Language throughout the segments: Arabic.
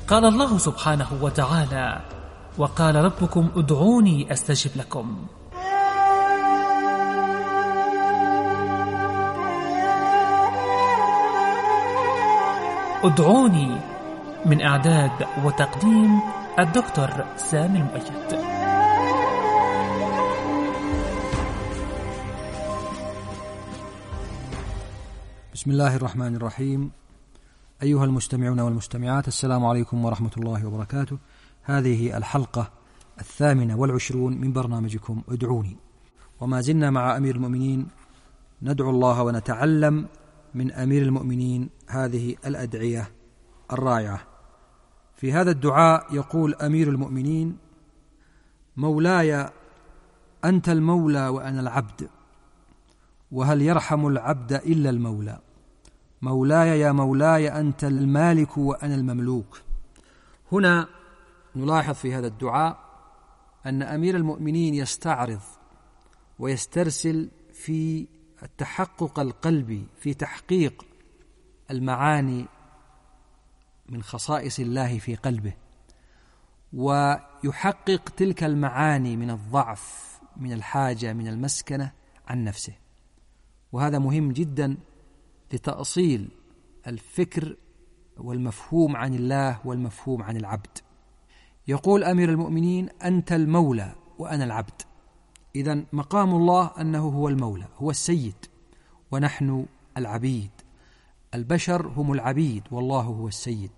قال الله سبحانه وتعالى: وقال ربكم ادعوني أستجب لكم. ادعوني من إعداد وتقديم الدكتور سامي المؤيد. بسم الله الرحمن الرحيم. أيها المستمعون والمستمعات، السلام عليكم ورحمة الله وبركاته. هذه الحلقة 28 من برنامجكم ادعوني، وما زلنا مع أمير المؤمنين ندعو الله ونتعلم من أمير المؤمنين هذه الأدعية الرائعة. في هذا الدعاء يقول أمير المؤمنين: مولاي أنت المولى وأنا العبد، وهل يرحم العبد إلا المولى. مولاي يا مولاي أنت المالك وأنا المملوك. هنا نلاحظ في هذا الدعاء أن أمير المؤمنين يستعرض ويسترسل في التحقق القلبي في تحقيق المعاني من خصائص الله في قلبه، ويحقق تلك المعاني من الضعف، من الحاجة، من المسكنة عن نفسه. وهذا مهم جدا لتأصيل الفكر والمفهوم عن الله والمفهوم عن العبد. يقول أمير المؤمنين: أنت المولى وأنا العبد. إذن مقام الله أنه هو المولى، هو السيد، ونحن العبيد. البشر هم العبيد والله هو السيد.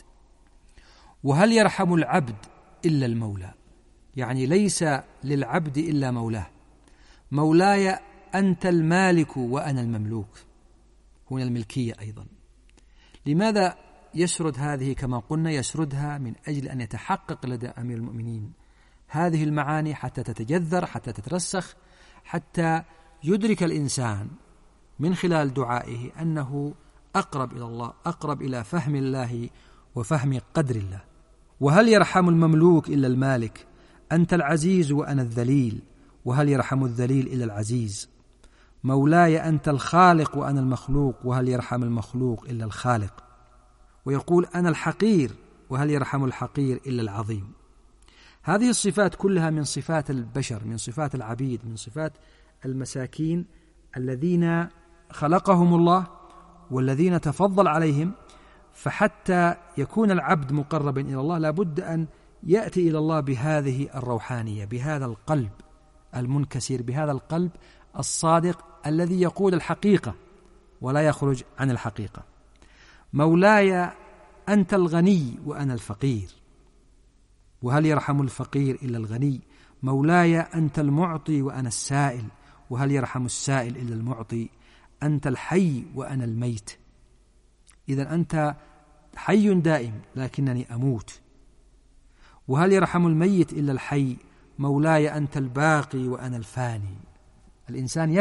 وهل يرحم العبد إلا المولى، يعني ليس للعبد إلا مولاه. مولاي أنت المالك وأنا المملوك، هنا الملكية أيضا. لماذا يسرد هذه؟ كما قلنا يسردها من أجل أن يتحقق لدى أمير المؤمنين هذه المعاني حتى تتجذر، حتى تترسخ، حتى يدرك الإنسان من خلال دعائه أنه أقرب إلى الله، أقرب إلى فهم الله وفهم قدر الله. وهل يرحم المملوك إلا المالك، أنت العزيز وأنا الذليل، وهل يرحم الذليل إلا العزيز. مولاي أنت الخالق وأنا المخلوق، وهل يرحم المخلوق إلا الخالق. ويقول: أنا الحقير، وهل يرحم الحقير إلا العظيم. هذه الصفات كلها من صفات البشر، من صفات العبيد، من صفات المساكين الذين خلقهم الله والذين تفضل عليهم. فحتى يكون العبد مقربا إلى الله لابد أن يأتي إلى الله بهذه الروحانية، بهذا القلب المنكسر، بهذا القلب الصادق الذي يقول الحقيقة ولا يخرج عن الحقيقة. مولاي أنت الغني وأنا الفقير، وهل يرحم الفقير إلا الغني. مولاي أنت المعطي وأنا السائل، وهل يرحم السائل إلا المعطي. أنت الحي وأنا الميت. إذن أنت حي دائم لكنني أموت. وهل يرحم الميت إلا الحي. مولاي أنت الباقي وأنا الفاني. الإنسان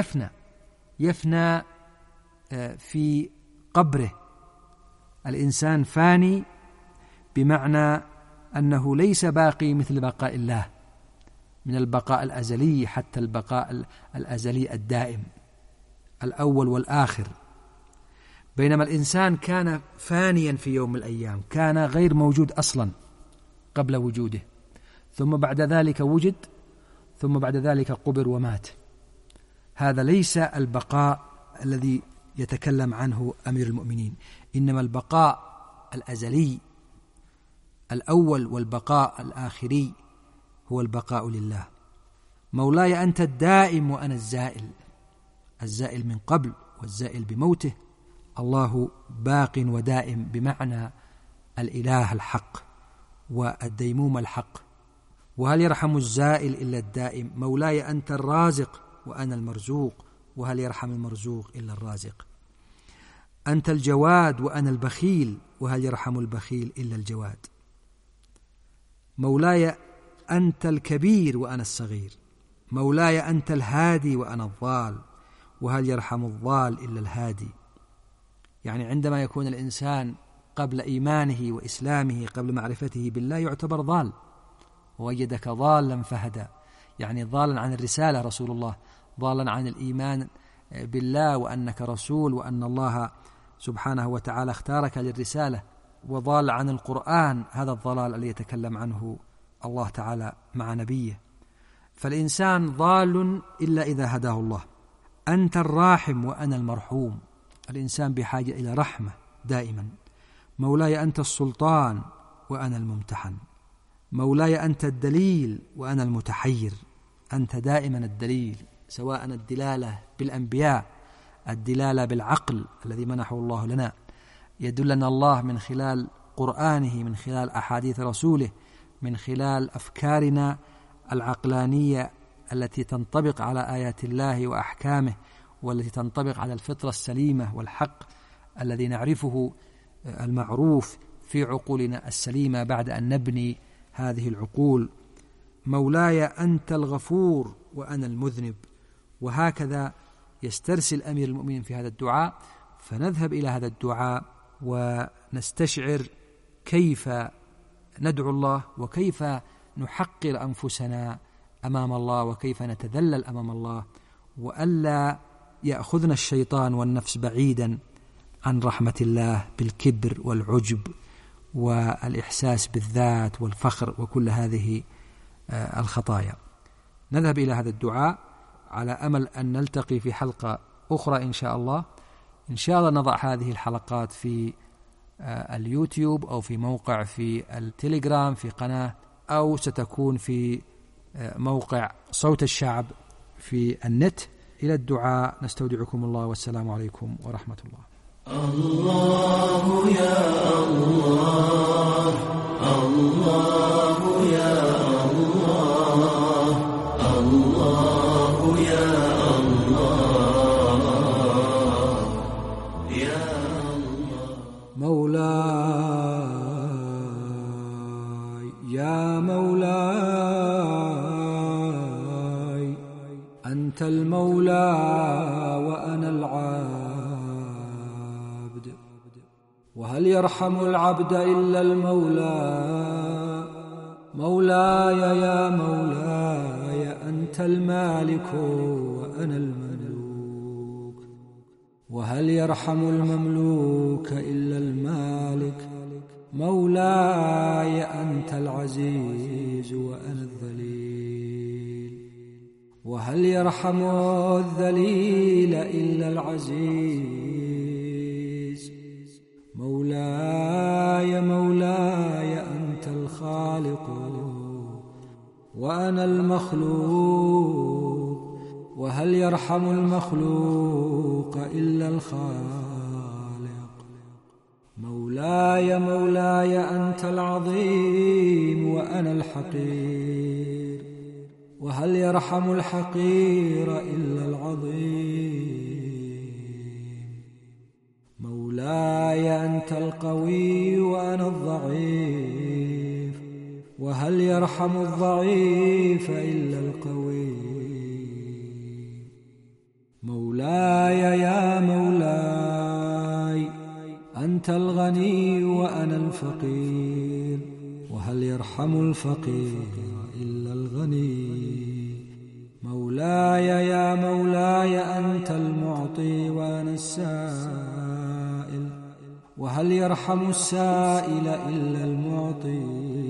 يفنى في قبره. الإنسان فاني بمعنى أنه ليس باقي مثل بقاء الله، من البقاء الأزلي حتى البقاء الأزلي الدائم، الأول والآخر. بينما الإنسان كان فانيا في يوم من الأيام، كان غير موجود أصلا قبل وجوده، ثم بعد ذلك وجد، ثم بعد ذلك قبر ومات. هذا ليس البقاء الذي يتكلم عنه أمير المؤمنين، إنما البقاء الأزلي الأول والبقاء الآخري هو البقاء لله. مولاي أنت الدائم وأنا الزائل، الزائل من قبل والزائل بموته. الله باق ودائم بمعنى الإله الحق والديموم الحق. وهل يرحم الزائل إلا الدائم. مولاي أنت الرازق وأنا المرزوق، وهل يرحم المرزوق إلا الرازق. أنت الجواد وأنا البخيل، وهل يرحم البخيل إلا الجواد. مولاي أنت الكبير وأنا الصغير. مولاي أنت الهادي وأنا الضال، وهل يرحم الضال إلا الهادي. يعني عندما يكون الإنسان قبل إيمانه وإسلامه، قبل معرفته بالله، يعتبر ضال. ووجدك ضالا فهدى، يعني ضالا عن الرسالة رسول الله، ضالا عن الإيمان بالله وأنك رسول، وأن الله سبحانه وتعالى اختارك للرسالة وضال عن القرآن هذا الضلال الذي يتكلم عنه الله تعالى مع نبيه. فالإنسان ضال إلا إذا هداه الله. أنت الراحم وأنا المرحوم. الإنسان بحاجة إلى رحمة دائما. مولاي أنت السلطان وأنا الممتحن. مولاي أنت الدليل وأنا المتحير. أنت دائما الدليل، سواء الدلالة بالأنبياء، الدلالة بالعقل الذي منحه الله لنا، يدلنا الله من خلال قرآنه، من خلال أحاديث رسوله، من خلال أفكارنا العقلانية التي تنطبق على آيات الله وأحكامه، والتي تنطبق على الفطرة السليمة والحق الذي نعرفه المعروف في عقولنا السليمة بعد أن نبني هذه العقول. مولاي أنت الغفور وأنا المذنب. وهكذا يسترسل أمير المؤمنين في هذا الدعاء، فنذهب إلى هذا الدعاء ونستشعر كيف ندعو الله، وكيف نحقر أنفسنا أمام الله، وكيف نتذلل أمام الله، وألا يأخذنا الشيطان والنفس بعيدا عن رحمة الله بالكبر والعجب والإحساس بالذات والفخر وكل هذه الخطايا. نذهب إلى هذا الدعاء على أمل أن نلتقي في حلقة أخرى إن شاء الله. إن شاء الله نضع هذه الحلقات في اليوتيوب أو في موقع في التليجرام في قناة، أو ستكون في موقع صوت الشعب في النت. إلى الدعاء نستودعكم الله، والسلام عليكم ورحمة الله. الله يا الله، الله يا الله، الله يا الله، يا الله. مولاي يا مولاي أنت المولى وأنا العبد، وهل يرحم العبد إلا المولى؟ مولاي يا مولاي أنت المالك وأنا المملوك، وهل يرحم المملوك إلا المالك؟ مولاي أنت العزيز وأنا الذليل، وهل يرحم الذليل إلا العزيز؟ مولاي مولاي أنت الخالق وأنا المخلوق، وهل يرحم المخلوق إلا الخالق؟ مولاي مولاي أنت العظيم وأنا الحقير، وهل يرحم الحقير إلا العظيم؟ مولاي أنت القوي وأنا الضعيف، وهل يرحم الضعيف إلا القوي؟ مولاي يا مولاي أنت الغني وأنا الفقير، وهل يرحم الفقير إلا الغني؟ مولاي يا مولاي أنت المعطي وأنا السائل، وهل يرحم السائل إلا المعطي؟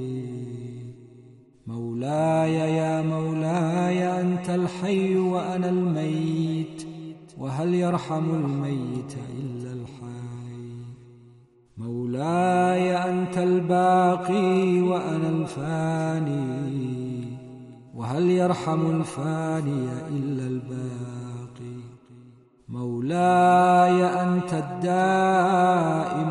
مولاي يا مولاي أنت الحي وأنا الميت، وهل يرحم الميت إلا الحي؟ مولاي أنت الباقي وأنا الفاني، وهل يرحم الفاني إلا الباقي؟ مولاي أنت الدائم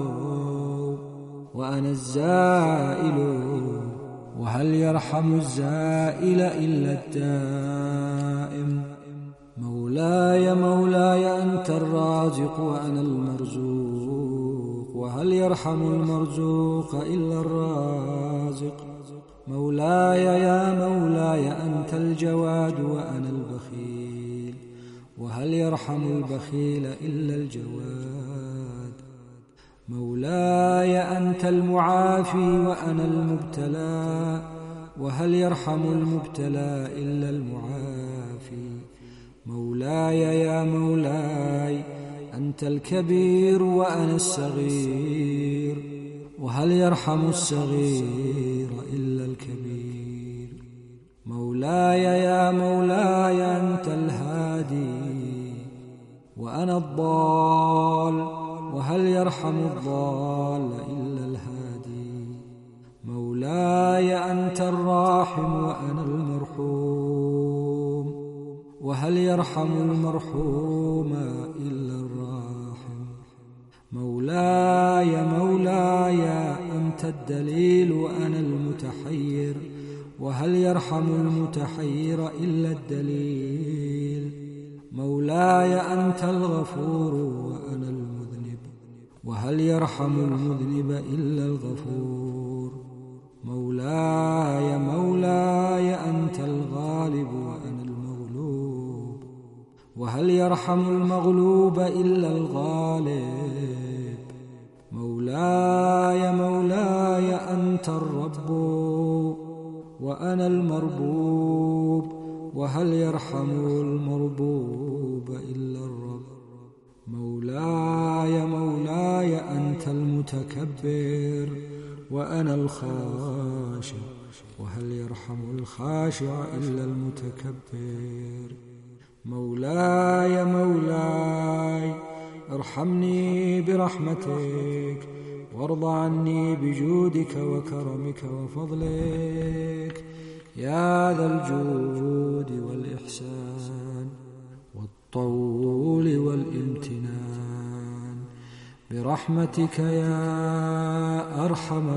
وأنا الزائل، وهل يرحم الزائل إلا الدائم؟ مولاي مولاي أنت الرازق وأنا المرزوق، وهل يرحم المرزوق إلا الرازق؟ مولاي يا مولاي أنت الجواد وأنا البخيل، وهل يرحم البخيل إلا الجواد؟ مولاي أنت المعافي وأنا المبتلى، وهل يرحم المبتلى إلا المعافي؟ مولاي يا مولاي أنت الكبير وأنا الصغير، وهل يرحم الصغير إلا الكبير. مولاي يا مولاي أنت الهادي وأنا الضال، وهل يرحم الضال إلا الهادي. مولاي أنت الراحم وأنا المرحوم، وهل يرحم المرحوم إلا الراحم. مولاي مولاي أنت الدليل وأنا المتحير، وهل يرحم المتحير إلا الدليل. مولاي أنت الغفور وأنا المذنب، وهل يرحم المذنب إلا الغفور. مولاي مولاي أنت الغالب وأنا المغلوب، وهل يرحم المغلوب إلا الغالب. مولاي مولاي أنت الرب وأنا المربوب، وهل يرحم المربوب إلا الرب. مولاي مولاي أنت المتكبر وأنا الخاشع، وهل يرحم الخاشع إلا المتكبر. مولاي مولاي ارحمني برحمتك، وارض عني بجودك وكرمك وفضلك يا ذا الجود والإحسان والطول والامتنان، برحمتك يا أرحم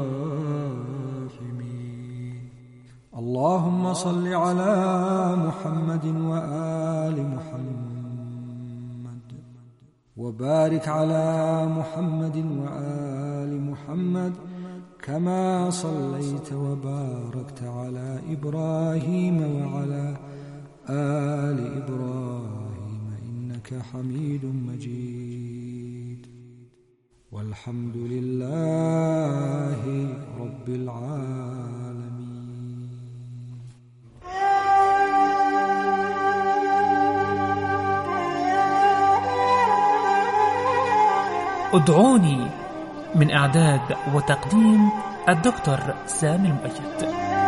الراحمين. اللهم صل على محمد وآل محمد، وبارك على محمد وآل محمد كما صليت وباركت على إبراهيم وعلى آل إبراهيم إنك حميد مجيد، والحمد لله رب العالمين. ادعوني من إعداد وتقديم الدكتور سامي المؤيد.